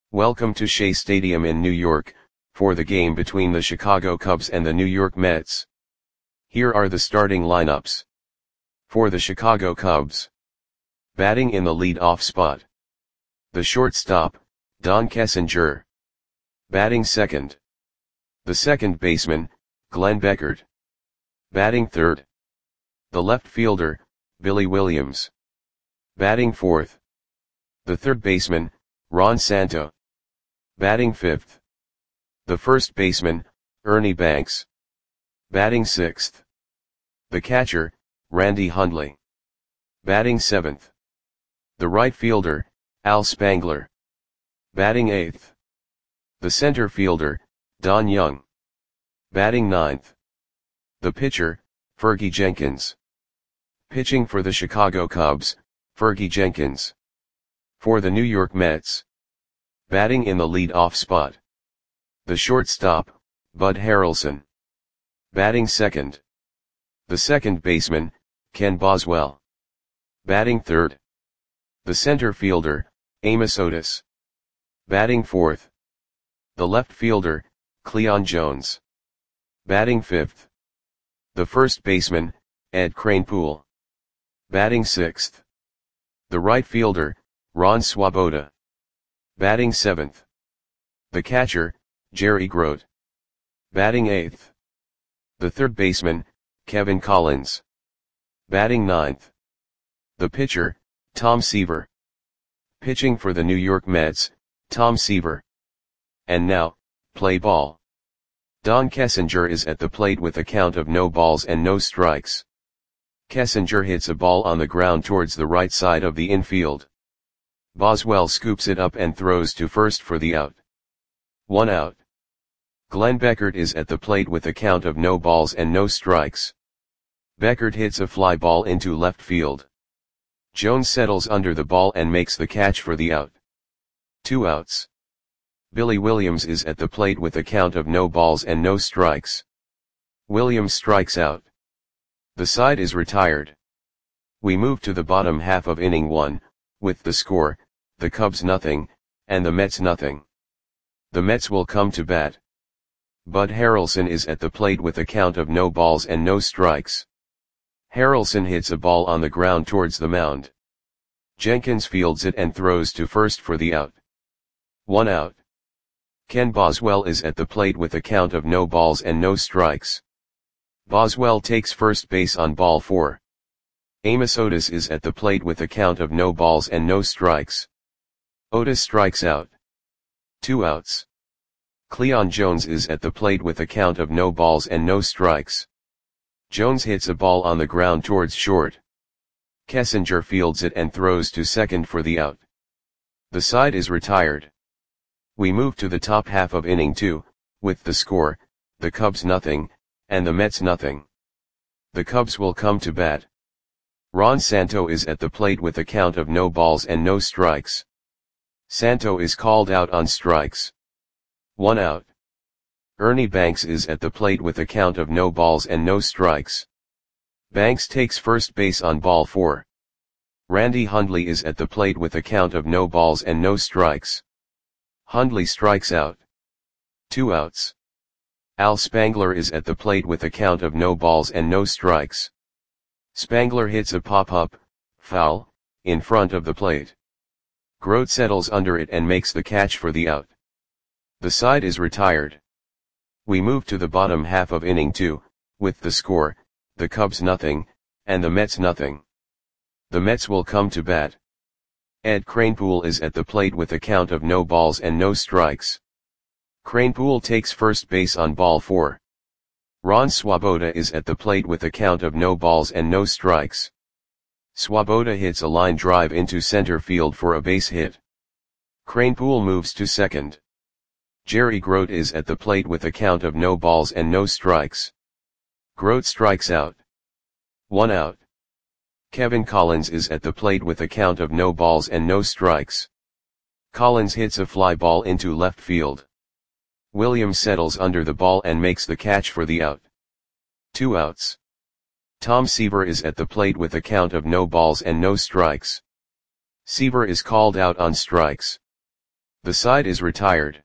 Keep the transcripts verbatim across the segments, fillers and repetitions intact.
Welcome to Shea Stadium in New York, for the game between the Chicago Cubs and the New York Mets. Here are the starting lineups. For the Chicago Cubs. Batting in the lead-off spot. The shortstop, Don Kessinger. Batting second. The second baseman, Glenn Beckert. Batting third. The left fielder, Billy Williams. Batting fourth. The third baseman, Ron Santo. Batting fifth. The first baseman, Ernie Banks. Batting sixth. The catcher, Randy Hundley. Batting seventh. The right fielder, Al Spangler. Batting eighth. The center fielder, Don Young. Batting ninth. The pitcher, Fergie Jenkins. Pitching for the Chicago Cubs, Fergie Jenkins. For the New York Mets. Batting in the lead-off spot. The shortstop, Bud Harrelson. Batting second. The second baseman, Ken Boswell. Batting third. The center fielder, Amos Otis. Batting fourth. The left fielder, Cleon Jones. Batting fifth. The first baseman, Ed Kranepool. Batting sixth. The right fielder, Ron Swoboda. Batting seventh. The catcher, Jerry Grote. Batting eighth. The third baseman, Kevin Collins. Batting ninth. The pitcher, Tom Seaver. Pitching for the New York Mets, Tom Seaver. And now, play ball. Don Kessinger is at the plate with a count of no balls and no strikes. Kessinger hits a ball on the ground towards the right side of the infield. Boswell scoops it up and throws to first for the out. One out. Glenn Beckert is at the plate with a count of no balls and no strikes. Beckert hits a fly ball into left field. Jones settles under the ball and makes the catch for the out. Two outs. Billy Williams is at the plate with a count of no balls and no strikes. Williams strikes out. The side is retired. We move to the bottom half of inning one, with the score, the Cubs nothing, and the Mets nothing. The Mets will come to bat. Bud Harrelson is at the plate with a count of no balls and no strikes. Harrelson hits a ball on the ground towards the mound. Jenkins fields it and throws to first for the out. One out. Ken Boswell is at the plate with a count of no balls and no strikes. Boswell takes first base on ball four. Amos Otis is at the plate with a count of no balls and no strikes. Otis strikes out. Two outs. Cleon Jones is at the plate with a count of no balls and no strikes. Jones hits a ball on the ground towards short. Kessinger fields it and throws to second for the out. The side is retired. We move to the top half of inning two, with the score, the Cubs nothing, and the Mets nothing. The Cubs will come to bat. Ron Santo is at the plate with a count of no balls and no strikes. Santo is called out on strikes. One out. Ernie Banks is at the plate with a count of no balls and no strikes. Banks takes first base on ball four. Randy Hundley is at the plate with a count of no balls and no strikes. Hundley strikes out. Two outs. Al Spangler is at the plate with a count of no balls and no strikes. Spangler hits a pop-up, foul, in front of the plate. Grote settles under it and makes the catch for the out. The side is retired. We move to the bottom half of inning two, with the score, the Cubs nothing, and the Mets nothing. The Mets will come to bat. Ed Kranepool is at the plate with a count of no balls and no strikes. Kranepool takes first base on ball four. Ron Swoboda is at the plate with a count of no balls and no strikes. Swoboda hits a line drive into center field for a base hit. Kranepool moves to second. Jerry Grote is at the plate with a count of no balls and no strikes. Grote strikes out. One out. Kevin Collins is at the plate with a count of no balls and no strikes. Collins hits a fly ball into left field. Williams settles under the ball and makes the catch for the out. Two outs. Tom Seaver is at the plate with a count of no balls and no strikes. Seaver is called out on strikes. The side is retired.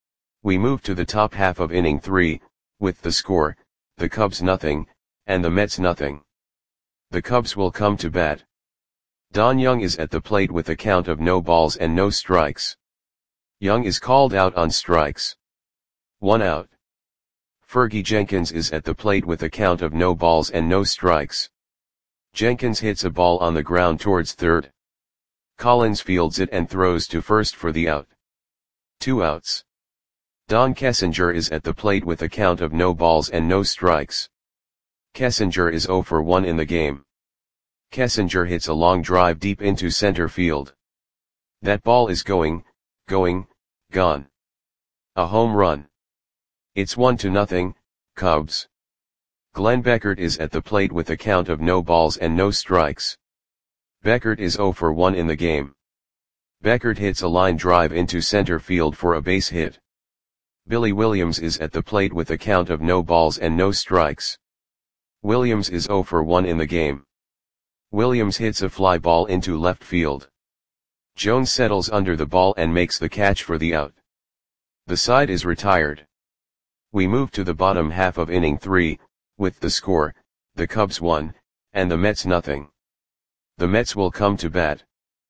We move to the top half of inning three, with the score, the Cubs nothing, and the Mets nothing. The Cubs will come to bat. Don Young is at the plate with a count of no balls and no strikes. Young is called out on strikes. One out. Fergie Jenkins is at the plate with a count of no balls and no strikes. Jenkins hits a ball on the ground towards third. Collins fields it and throws to first for the out. Two outs. Don Kessinger is at the plate with a count of no balls and no strikes. Kessinger is oh for one in the game. Kessinger hits a long drive deep into center field. That ball is going, going, gone. A home run. It's one to nothing, Cubs. Glenn Beckert is at the plate with a count of no balls and no strikes. Beckert is oh for one in the game. Beckert hits a line drive into center field for a base hit. Billy Williams is at the plate with a count of no balls and no strikes. Williams is oh for one in the game. Williams hits a fly ball into left field. Jones settles under the ball and makes the catch for the out. The side is retired. We move to the bottom half of inning three, with the score, the Cubs one, and the Mets nothing. The Mets will come to bat.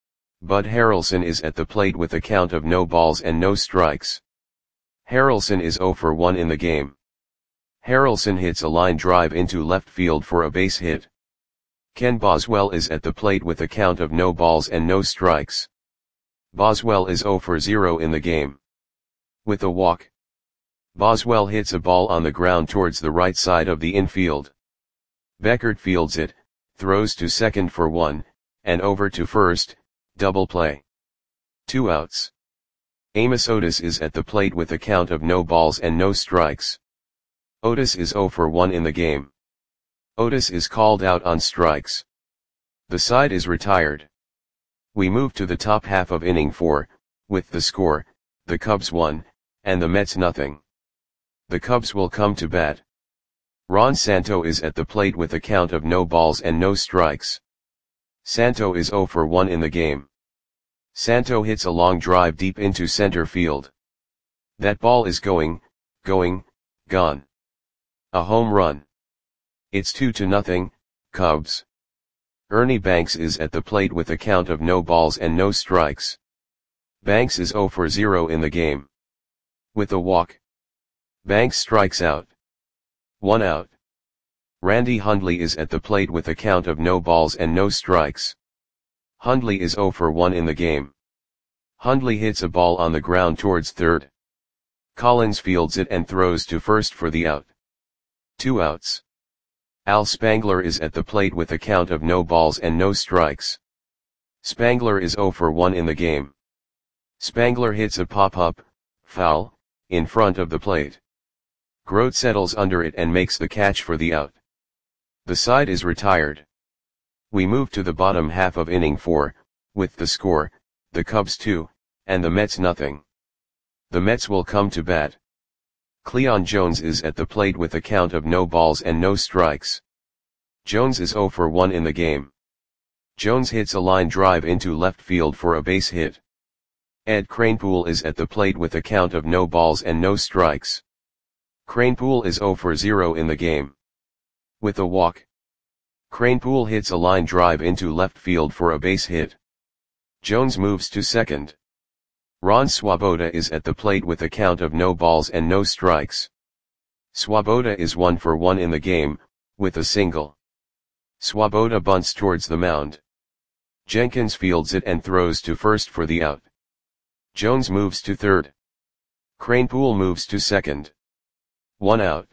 Bud Harrelson is at the plate with a count of no balls and no strikes. Harrelson is oh for one in the game. Harrelson hits a line drive into left field for a base hit. Ken Boswell is at the plate with a count of no balls and no strikes. Boswell is oh for zero in the game. With a walk. Boswell hits a ball on the ground towards the right side of the infield. Beckert fields it, throws to second for one, and over to first, double play. Two outs. Amos Otis is at the plate with a count of no balls and no strikes. Otis is oh for one in the game. Otis is called out on strikes. The side is retired. We move to the top half of inning four, with the score, the Cubs one, and the Mets nothing. The Cubs will come to bat. Ron Santo is at the plate with a count of no balls and no strikes. Santo is oh for one in the game. Santo hits a long drive deep into center field. That ball is going, going, gone. A home run. It's two to nothing, Cubs. Ernie Banks is at the plate with a count of no balls and no strikes. Banks is oh for zero in the game. With a walk. Banks strikes out. One out. Randy Hundley is at the plate with a count of no balls and no strikes. Hundley is oh for one in the game. Hundley hits a ball on the ground towards third. Collins fields it and throws to first for the out. Two outs. Al Spangler is at the plate with a count of no balls and no strikes. Spangler is oh for one in the game. Spangler hits a pop-up, foul, in front of the plate. Grote settles under it and makes the catch for the out. The side is retired. We move to the bottom half of inning four, with the score, the Cubs two, and the Mets nothing. The Mets will come to bat. Cleon Jones is at the plate with a count of no balls and no strikes. Jones is oh for one in the game. Jones hits a line drive into left field for a base hit. Ed Kranepool is at the plate with a count of no balls and no strikes. Kranepool is oh for zero in the game. With a walk. Kranepool hits a line drive into left field for a base hit. Jones moves to second. Ron Swoboda is at the plate with a count of no balls and no strikes. Swoboda is one for one in the game, with a single. Swoboda bunts towards the mound. Jenkins fields it and throws to first for the out. Jones moves to third. Kranepool moves to second. One out.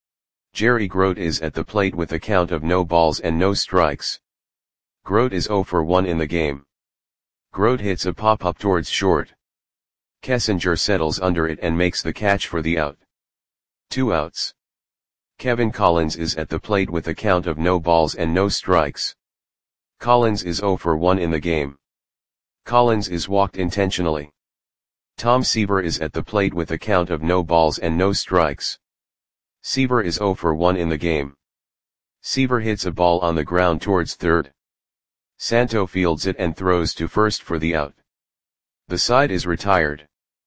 Jerry Grote is at the plate with a count of no balls and no strikes. Grote is oh for one in the game. Grote hits a pop-up towards short. Kessinger settles under it and makes the catch for the out. Two outs. Kevin Collins is at the plate with a count of no balls and no strikes. Collins is oh for one in the game. Collins is walked intentionally. Tom Seaver is at the plate with a count of no balls and no strikes. Seaver is oh for one in the game. Seaver hits a ball on the ground towards third. Santo fields it and throws to first for the out. The side is retired.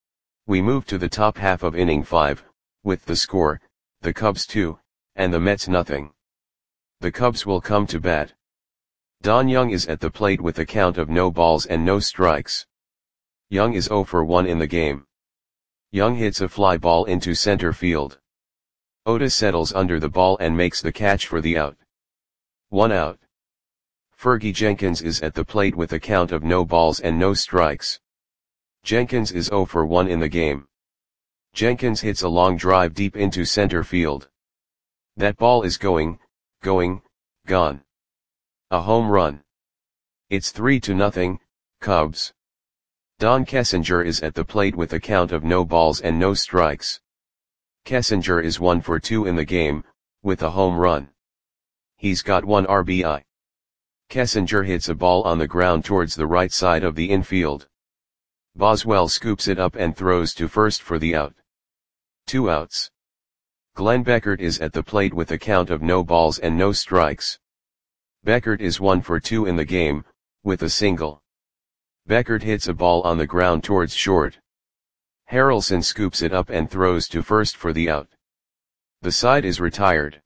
We move to the top half of inning five, with the score, the Cubs two, and the Mets nothing. The Cubs will come to bat. Don Young is at the plate with a count of no balls and no strikes. Young is zero for one in the game. Young hits a fly ball into center field. Otis settles under the ball and makes the catch for the out. One out. Fergie Jenkins is at the plate with a count of no balls and no strikes. Jenkins is zero for one in the game. Jenkins hits a long drive deep into center field. That ball is going, going, gone. A home run. It's three to nothing, Cubs. Don Kessinger is at the plate with a count of no balls and no strikes. Kessinger is one for two in the game, with a home run. He's got one R B I. Kessinger hits a ball on the ground towards the right side of the infield. Boswell scoops it up and throws to first for the out. Two outs. Glenn Beckert is at the plate with a count of no balls and no strikes. Beckert is one for two in the game, with a single. Beckert hits a ball on the ground towards short. Harrelson scoops it up and throws to first for the out. The side is retired.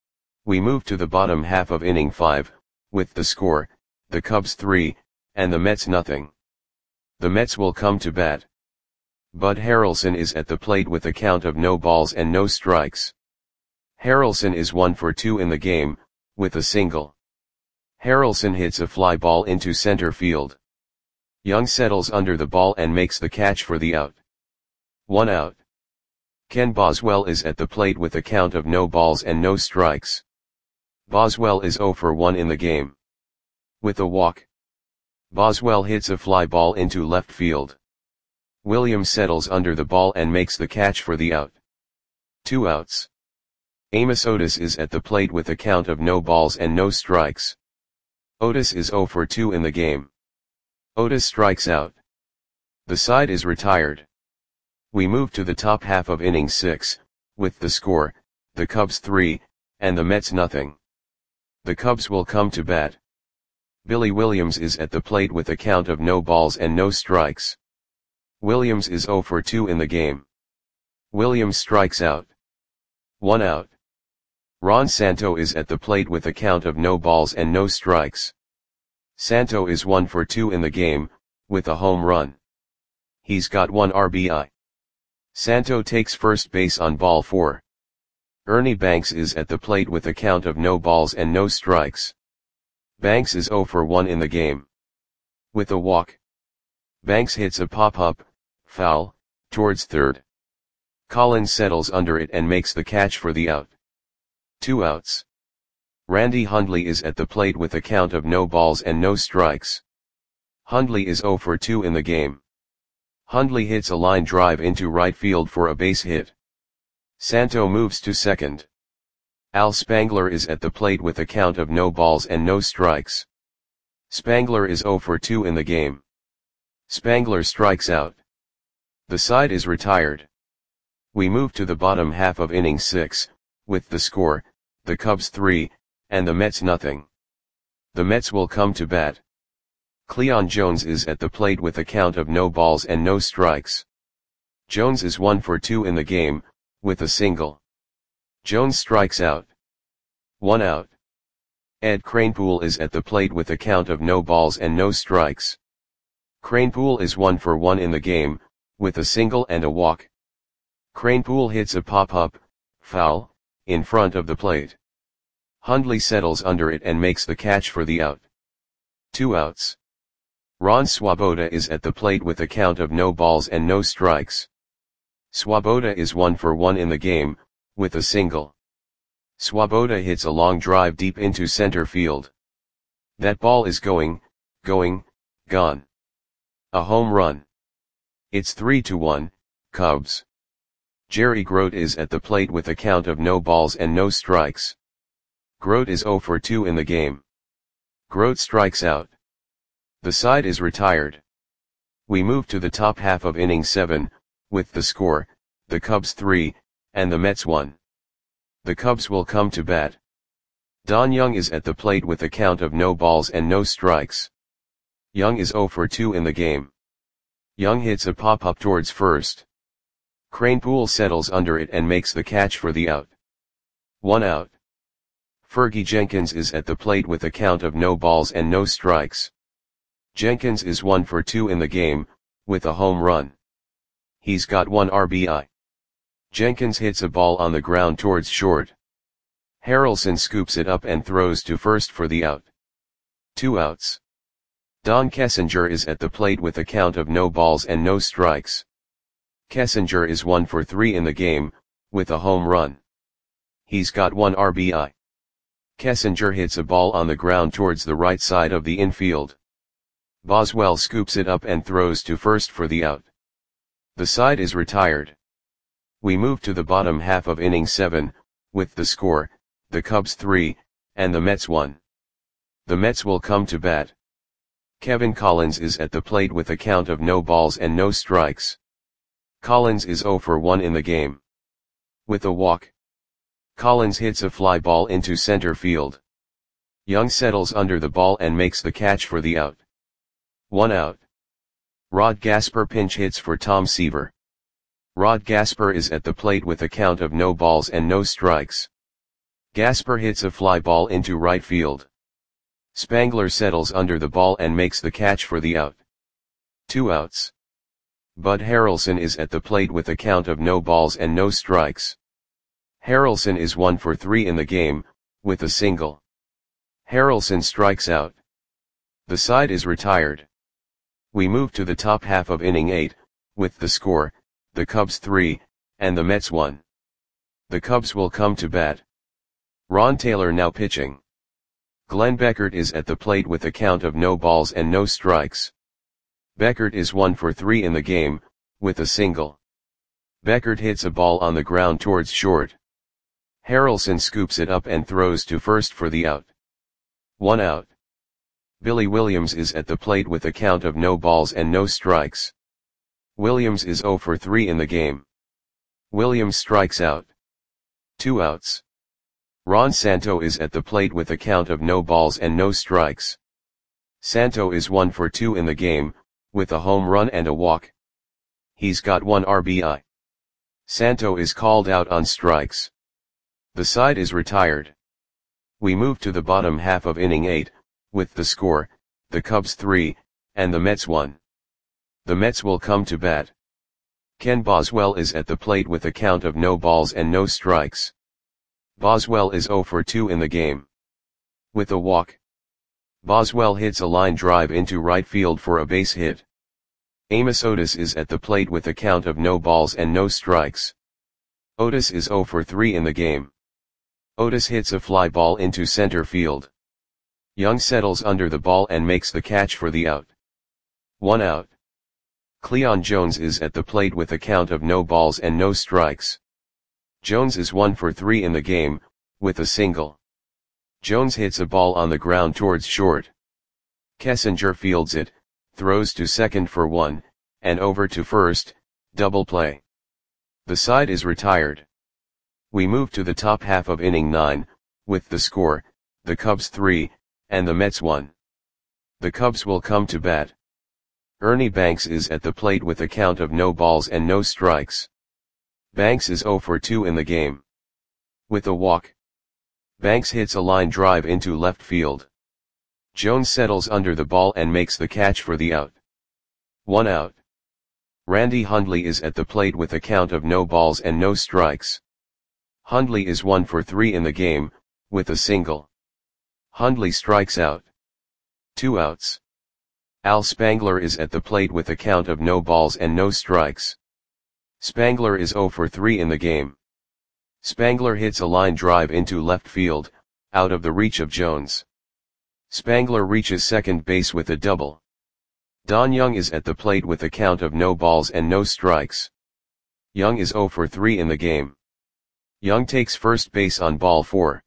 We move to the bottom half of inning five, with the score, the Cubs three, and the Mets nothing. The Mets will come to bat. Bud Harrelson is at the plate with a count of no balls and no strikes. Harrelson is one for two in the game, with a single. Harrelson hits a fly ball into center field. Young settles under the ball and makes the catch for the out. One out. Ken Boswell is at the plate with a count of no balls and no strikes. Boswell is zero for one in the game. With a walk. Boswell hits a fly ball into left field. Williams settles under the ball and makes the catch for the out. Two outs. Amos Otis is at the plate with a count of no balls and no strikes. Otis is zero for two in the game. Otis strikes out. The side is retired. We move to the top half of inning six, with the score, the Cubs three, and the Mets nothing. The Cubs will come to bat. Billy Williams is at the plate with a count of no balls and no strikes. Williams is zero for two in the game. Williams strikes out. One out. Ron Santo is at the plate with a count of no balls and no strikes. Santo is one for two in the game, with a home run. He's got one R B I. Santo takes first base on ball four. Ernie Banks is at the plate with a count of no balls and no strikes. Banks is zero for one in the game. With a walk. Banks hits a pop-up, foul, towards third. Collins settles under it and makes the catch for the out. Two outs. Randy Hundley is at the plate with a count of no balls and no strikes. Hundley is zero for two in the game. Hundley hits a line drive into right field for a base hit. Santo moves to second. Al Spangler is at the plate with a count of no balls and no strikes. Spangler is zero for two in the game. Spangler strikes out. The side is retired. We move to the bottom half of inning six, with the score, the Cubs three, and the Mets nothing. The Mets will come to bat. Cleon Jones is at the plate with a count of no balls and no strikes. Jones is one for two in the game, with a single. Jones strikes out. One out. Ed Kranepool is at the plate with a count of no balls and no strikes. Kranepool is one for one in the game, with a single and a walk. Kranepool hits a pop-up, foul, in front of the plate. Hundley settles under it and makes the catch for the out. Two outs. Ron Swoboda is at the plate with a count of no balls and no strikes. Swoboda is one for one in the game, with a single. Swoboda hits a long drive deep into center field. That ball is going, going, gone. A home run. It's three to one, Cubs. Jerry Grote is at the plate with a count of no balls and no strikes. Grote is zero for two in the game. Grote strikes out. The side is retired. We move to the top half of inning seven, with the score, the Cubs three, and the Mets one. The Cubs will come to bat. Don Young is at the plate with a count of no balls and no strikes. Young is zero for two in the game. Young hits a pop-up towards first. Kranepool settles under it and makes the catch for the out. One out. Fergie Jenkins is at the plate with a count of no balls and no strikes. Jenkins is one for two in the game, with a home run. He's got one R B I. Jenkins hits a ball on the ground towards short. Harrelson scoops it up and throws to first for the out. Two outs. Don Kessinger is at the plate with a count of no balls and no strikes. Kessinger is one for three in the game, with a home run. He's got one R B I. Kessinger hits a ball on the ground towards the right side of the infield. Boswell scoops it up and throws to first for the out. The side is retired. We move to the bottom half of inning seven, with the score, the Cubs three, and the Mets one. The Mets will come to bat. Kevin Collins is at the plate with a count of no balls and no strikes. Collins is zero for one in the game. With a walk. Collins hits a fly ball into center field. Young settles under the ball and makes the catch for the out. One out. Rod Gasper pinch hits for Tom Seaver. Rod Gasper is at the plate with a count of no balls and no strikes. Gasper hits a fly ball into right field. Spangler settles under the ball and makes the catch for the out. Two outs. Bud Harrelson is at the plate with a count of no balls and no strikes. Harrelson is one for three in the game, with a single. Harrelson strikes out. The side is retired. We move to the top half of inning eight, with the score, the Cubs three, and the Mets one. The Cubs will come to bat. Ron Taylor now pitching. Glenn Beckert is at the plate with a count of no balls and no strikes. Beckert is one for three in the game, with a single. Beckert hits a ball on the ground towards short. Harrelson scoops it up and throws to first for the out. One out. Billy Williams is at the plate with a count of no balls and no strikes. Williams is zero for three in the game. Williams strikes out. Two outs. Ron Santo is at the plate with a count of no balls and no strikes. Santo is one for two in the game, with a home run and a walk. He's got one R B I. Santo is called out on strikes. The side is retired. We move to the bottom half of inning eight, with the score, the Cubs three, and the Mets one. The Mets will come to bat. Ken Boswell is at the plate with a count of no balls and no strikes. Boswell is zero for two in the game. With a walk. Boswell hits a line drive into right field for a base hit. Amos Otis is at the plate with a count of no balls and no strikes. Otis is zero for three in the game. Otis hits a fly ball into center field. Young settles under the ball and makes the catch for the out. One out. Cleon Jones is at the plate with a count of no balls and no strikes. Jones is one for three in the game, with a single. Jones hits a ball on the ground towards short. Kessinger fields it, throws to second for one, and over to first, double play. The side is retired. We move to the top half of inning nine, with the score, the Cubs three, and the Mets one. The Cubs will come to bat. Ernie Banks is at the plate with a count of no balls and no strikes. Banks is zero for two in the game. With a walk. Banks hits a line drive into left field. Jones settles under the ball and makes the catch for the out. One out. Randy Hundley is at the plate with a count of no balls and no strikes. Hundley is one for three in the game, with a single. Hundley strikes out. Two outs. Al Spangler is at the plate with a count of no balls and no strikes. Spangler is zero for three in the game. Spangler hits a line drive into left field, out of the reach of Jones. Spangler reaches second base with a double. Don Young is at the plate with a count of no balls and no strikes. Young is zero for three in the game. Young takes first base on ball four.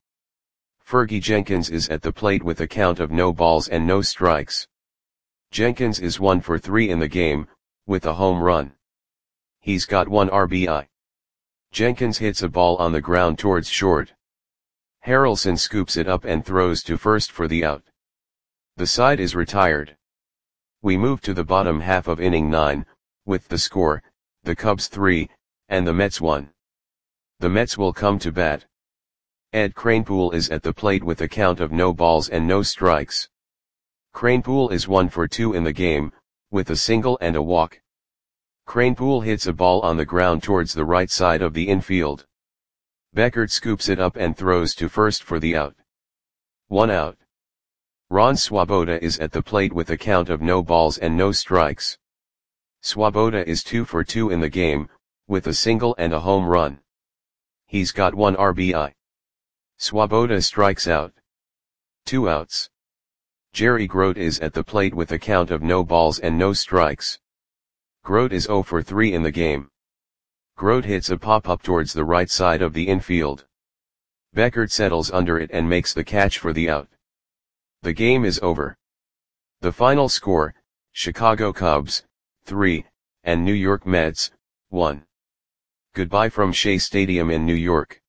Fergie Jenkins is at the plate with a count of no balls and no strikes. Jenkins is one for three in the game, with a home run. He's got one R B I. Jenkins hits a ball on the ground towards short. Harrelson scoops it up and throws to first for the out. The side is retired. We move to the bottom half of inning nine, with the score, the Cubs three, and the Mets won. The Mets will come to bat. Ed Kranepool is at the plate with a count of no balls and no strikes. Kranepool is one for two in the game, with a single and a walk. Kranepool hits a ball on the ground towards the right side of the infield. Beckert scoops it up and throws to first for the out. One out. Ron Swoboda is at the plate with a count of no balls and no strikes. Swoboda is two for two in the game, with a single and a home run. He's got one R B I. Swoboda strikes out. Two outs. Jerry Grote is at the plate with a count of no balls and no strikes. Grote is zero for three in the game. Grote hits a pop-up towards the right side of the infield. Beckert settles under it and makes the catch for the out. The game is over. The final score, Chicago Cubs, three, and New York Mets, one. Goodbye from Shea Stadium in New York.